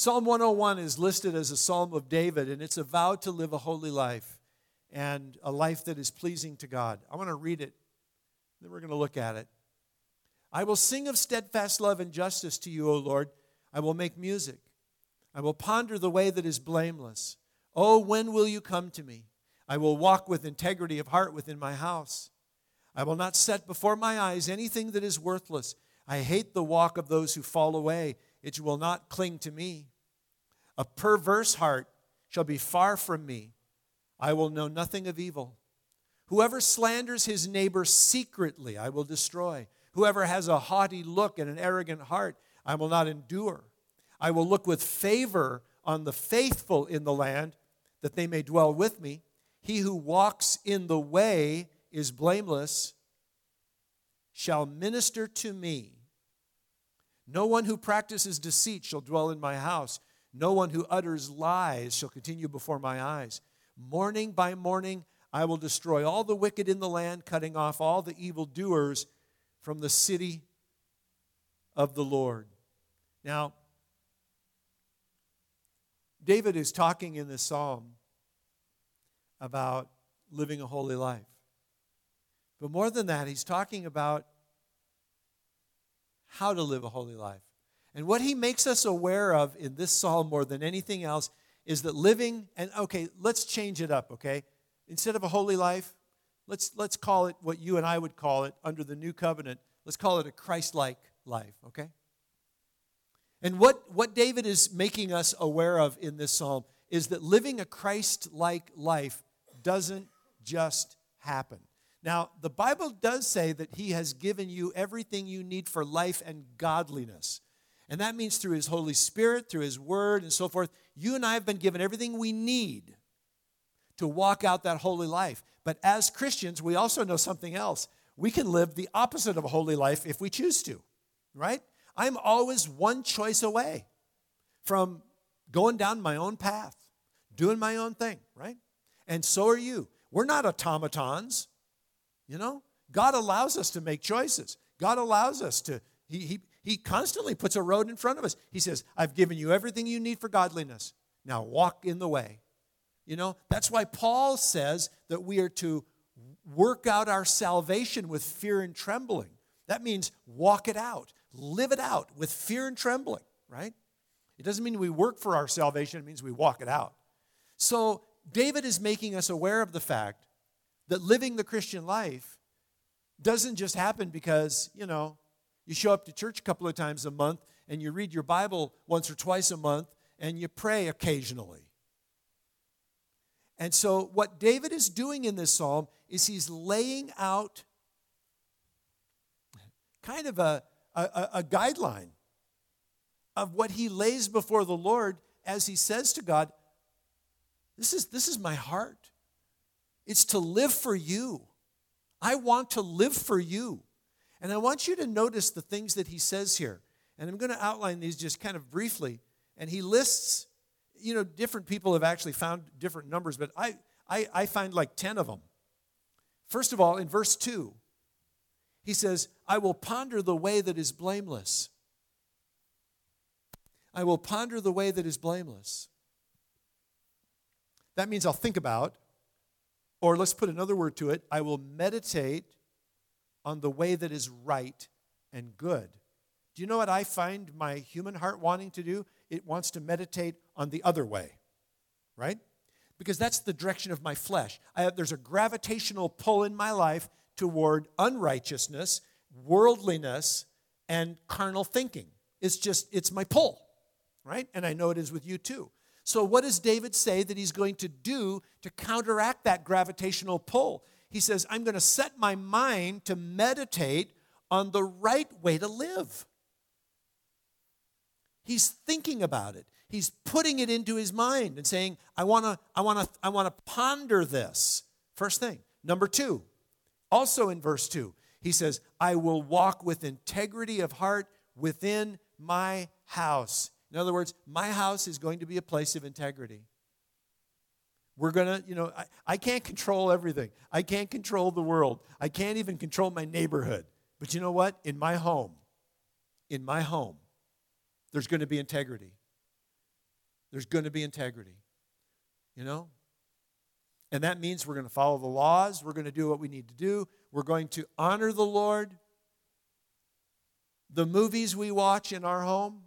Psalm 101 is listed as a psalm of David, and it's a vow to live a holy life and a life that is pleasing to God. I want to read it, then we're going to look at it. I will sing of steadfast love and justice to you, O Lord. I will make music. I will ponder the way that is blameless. Oh, when will you come to me? I will walk with integrity of heart within my house. I will not set before my eyes anything that is worthless. I hate the walk of those who fall away. It will not cling to me. A perverse heart shall be far from me. I will know nothing of evil. Whoever slanders his neighbor secretly, I will destroy. Whoever has a haughty look and an arrogant heart, I will not endure. I will look with favor on the faithful in the land, that they may dwell with me. He who walks in the way is blameless, shall minister to me. No one who practices deceit shall dwell in my house. No one who utters lies shall continue before my eyes. Morning by morning I will destroy all the wicked in the land, cutting off all the evildoers from the city of the Lord. Now, David is talking in this psalm about living a holy life. But more than that, he's talking about how to live a holy life. And what he makes us aware of in this psalm more than anything else is that living, and okay, let's change it up, okay? Instead of a holy life, let's call it what you and I would call it under the new covenant. Let's call it a Christ-like life, okay? And what David is making us aware of in this psalm is that living a Christ-like life doesn't just happen. Now, the Bible does say that he has given you everything you need for life and godliness. And that means through his Holy Spirit, through his word, and so forth. You and I have been given everything we need to walk out that holy life. But as Christians, we also know something else. We can live the opposite of a holy life if we choose to, right? I'm always one choice away from going down my own path, doing my own thing, right? And so are you. We're not automatons, you know? God allows us to make choices. God allows us to, He constantly puts a road in front of us. He says, I've given you everything you need for godliness. Now walk in the way. You know, that's why Paul says that we are to work out our salvation with fear and trembling. That means walk it out. Live it out with fear and trembling, right? It doesn't mean we work for our salvation. It means we walk it out. So David is making us aware of the fact that living the Christian life doesn't just happen because, you know, you show up to church a couple of times a month and you read your Bible once or twice a month and you pray occasionally. And so what David is doing in this psalm is he's laying out kind of a guideline of what he lays before the Lord as he says to God, this is my heart. It's to live for you. I want to live for you. And I want you to notice the things that he says here. And I'm going to outline these just kind of briefly. And he lists, you know, different people have actually found different numbers, but I find like 10 of them. First of all, in verse 2, he says, I will ponder the way that is blameless. I will ponder the way that is blameless. That means I'll think about, or let's put another word to it, I will meditate on the way that is right and good. Do you know what I find my human heart wanting to do? It wants to meditate on the other way, right? Because that's the direction of my flesh. There's a gravitational pull in my life toward unrighteousness, worldliness, and carnal thinking. It's my pull, right? And I know it is with you too. So what does David say that he's going to do to counteract that gravitational pull? He says, I'm going to set my mind to meditate on the right way to live. He's thinking about it. He's putting it into his mind and saying, I want to ponder this. First thing. Number 2, also in verse 2, he says, I will walk with integrity of heart within my house. In other words, my house is going to be a place of integrity. We're going to, I can't control everything. I can't control the world. I can't even control my neighborhood. But you know what? In my home, there's going to be integrity. there's going to be integrity. You know? And that means we're going to follow the laws. We're going to do what we need to do. We're going to honor the Lord. The movies we watch in our home,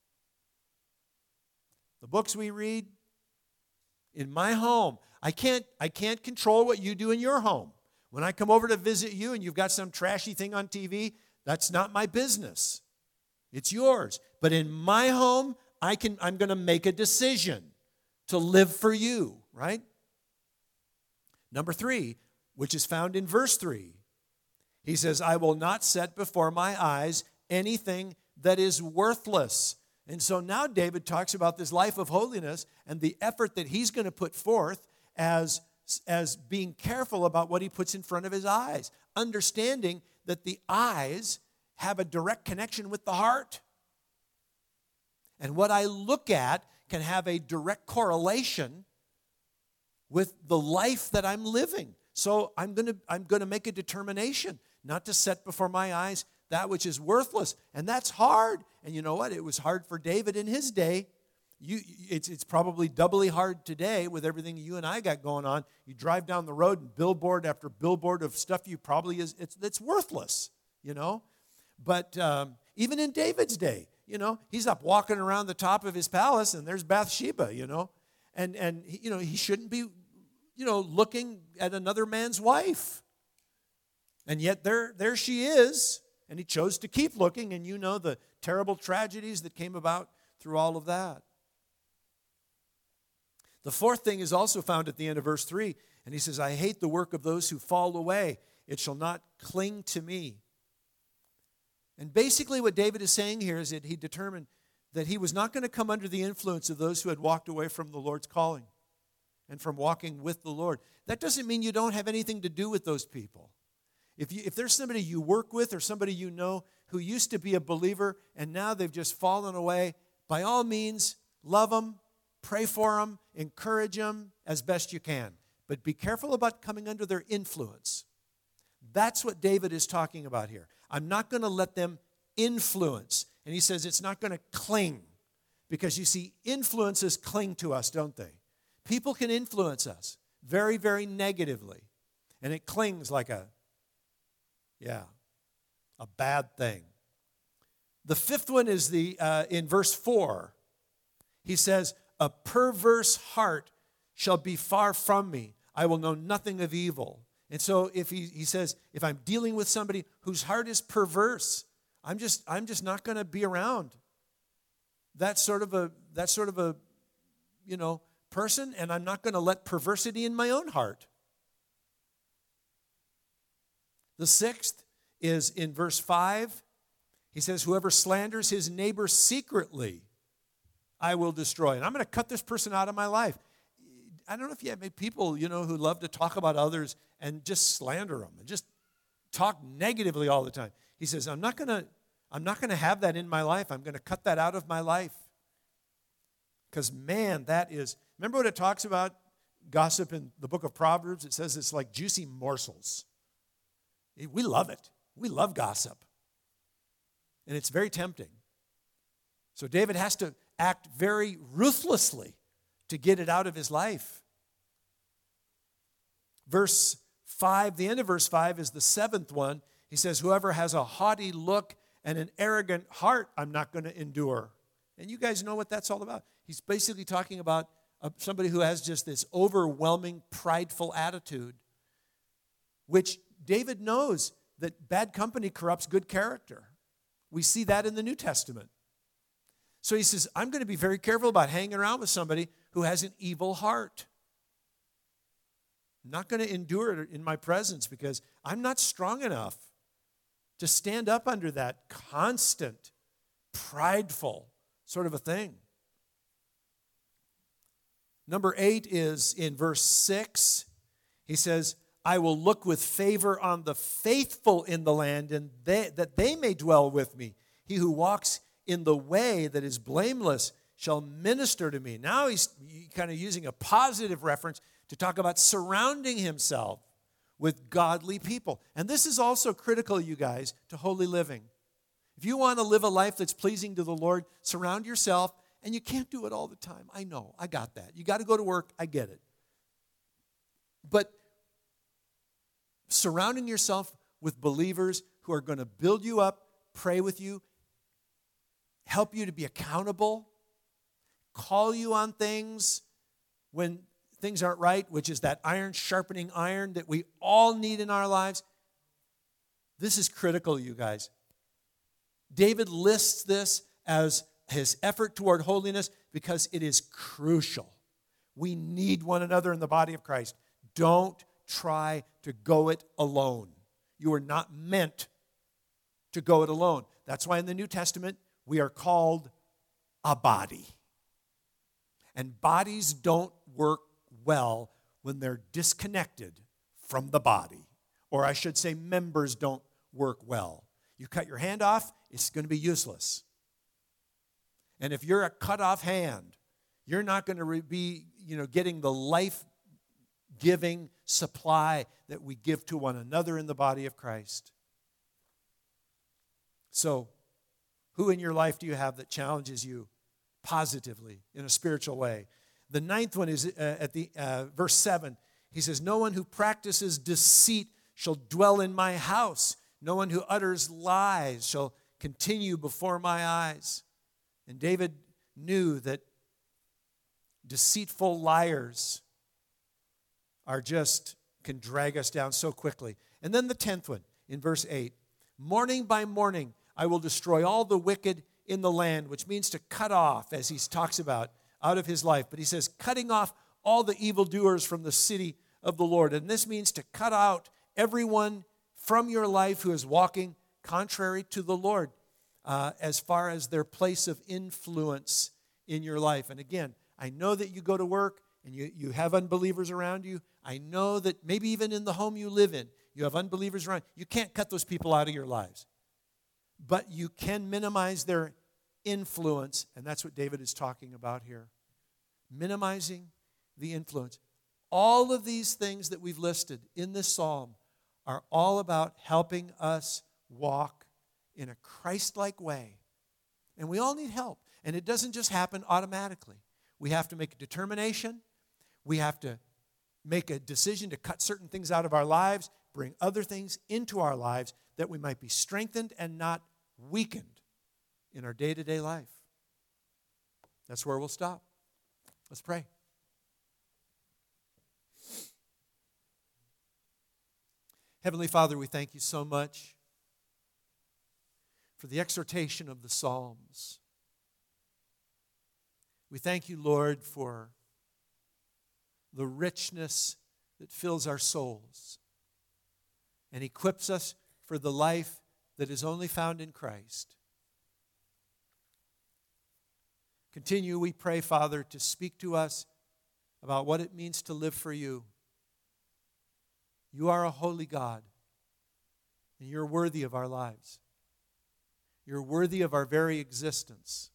the books we read, in my home, I can't control what you do in your home. When I come over to visit you and you've got some trashy thing on TV, that's not my business. It's yours. But in my home, I'm going to make a decision to live for you, right? Number 3, which is found in verse 3. He says, I will not set before my eyes anything that is worthless. And so now David talks about this life of holiness and the effort that he's going to put forth as being careful about what he puts in front of his eyes, understanding that the eyes have a direct connection with the heart. And what I look at can have a direct correlation with the life that I'm living. So I'm going to make a determination not to set before my eyes that which is worthless. And that's hard. And you know what? It was hard for David in his day. It's probably doubly hard today with everything you and I got going on. You drive down the road and billboard after billboard of stuff you probably it's worthless, you know. But even in David's day, you know, he's up walking around the top of his palace and there's Bathsheba, you know. And you know, he shouldn't be, you know, looking at another man's wife. And yet there she is. And he chose to keep looking, and you know the terrible tragedies that came about through all of that. The 4th thing is also found at the end of verse 3, and he says, I hate the work of those who fall away. It shall not cling to me. And basically what David is saying here is that he determined that he was not going to come under the influence of those who had walked away from the Lord's calling and from walking with the Lord. That doesn't mean you don't have anything to do with those people. If there's somebody you work with or somebody you know who used to be a believer and now they've just fallen away, by all means, love them, pray for them, encourage them as best you can. But be careful about coming under their influence. That's what David is talking about here. I'm not going to let them influence. And he says it's not going to cling. Because you see, influences cling to us, don't they? People can influence us very, very negatively. And it clings like a bad thing. The 5th one is in verse 4. He says, a perverse heart shall be far from me. I will know nothing of evil. And so if he says, if I'm dealing with somebody whose heart is perverse, I'm just not going to be around that sort of a you know, person, and I'm not going to let perversity in my own heart. The 6th is in verse 5. He says, whoever slanders his neighbor secretly, I will destroy. And I'm going to cut this person out of my life. I don't know if you have people, you know, who love to talk about others and just slander them and just talk negatively all the time. He says, I'm not going to have that in my life. I'm going to cut that out of my life. Because, man, remember what it talks about, gossip in the book of Proverbs? It says it's like juicy morsels. We love it. We love gossip. And it's very tempting. So David has to act very ruthlessly to get it out of his life. Verse 5, the end of verse 5 is the 7th one. He says, whoever has a haughty look and an arrogant heart, I'm not going to endure. And you guys know what that's all about. He's basically talking about somebody who has just this overwhelming, prideful attitude, which David knows that bad company corrupts good character. We see that in the New Testament. So he says, I'm going to be very careful about hanging around with somebody who has an evil heart. I'm not going to endure it in my presence because I'm not strong enough to stand up under that constant, prideful sort of a thing. Number 8 is in verse 6. He says, I will look with favor on the faithful in the land, and that they may dwell with me. He who walks in the way that is blameless shall minister to me. Now he's kind of using a positive reference to talk about surrounding himself with godly people. And this is also critical, you guys, to holy living. If you want to live a life that's pleasing to the Lord, surround yourself And you can't do it all the time. I know. I got that. You got to go to work. I get it. But surrounding yourself with believers who are going to build you up, pray with you, help you to be accountable, call you on things when things aren't right, which is that iron sharpening iron that we all need in our lives. This is critical, you guys. David lists this as his effort toward holiness because it is crucial. We need one another in the body of Christ. Don't try to go it alone. You are not meant to go it alone. That's why in the New Testament, we are called a body. And bodies don't work well when they're disconnected from the body. Or I should say members don't work well. You cut your hand off, it's going to be useless. And if you're a cut off hand, you're not going to be, getting the life-giving supply that we give to one another in the body of Christ. So, who in your life do you have that challenges you positively in a spiritual way? The ninth one is at the verse 7. He says, "No one who practices deceit shall dwell in my house. No one who utters lies shall continue before my eyes." And David knew that deceitful liars can drag us down so quickly. And then the 10th one in verse 8. "Morning by morning I will destroy all the wicked in the land," which means to cut off, as he talks about, out of his life. But he says, cutting off all the evildoers from the city of the Lord. And this means to cut out everyone from your life who is walking contrary to the Lord as far as their place of influence in your life. And again, I know that you go to work and you have unbelievers around you. I know that maybe even in the home you live in, you have unbelievers around. You can't cut those people out of your lives. But you can minimize their influence, and that's what David is talking about here. Minimizing the influence. All of these things that we've listed in this psalm are all about helping us walk in a Christ-like way. And we all need help. And it doesn't just happen automatically. We have to make a determination. We have to make a decision to cut certain things out of our lives, bring other things into our lives that we might be strengthened and not weakened in our day-to-day life. That's where we'll stop. Let's pray. Heavenly Father, we thank you so much for the exhortation of the Psalms. We thank you, Lord, for the richness that fills our souls and equips us for the life that is only found in Christ. Continue, we pray, Father, to speak to us about what it means to live for you. You are a holy God, and you're worthy of our lives. You're worthy of our very existence.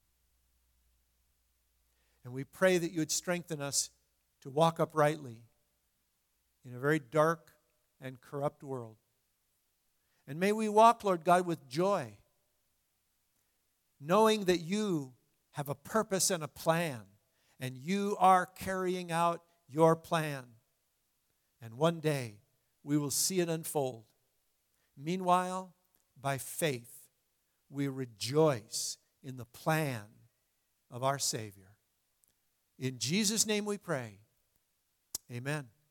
And we pray that you would strengthen us to walk uprightly in a very dark and corrupt world. And may we walk, Lord God, with joy, knowing that you have a purpose and a plan, and you are carrying out your plan. And one day, we will see it unfold. Meanwhile, by faith, we rejoice in the plan of our Savior. In Jesus' name we pray. Amen.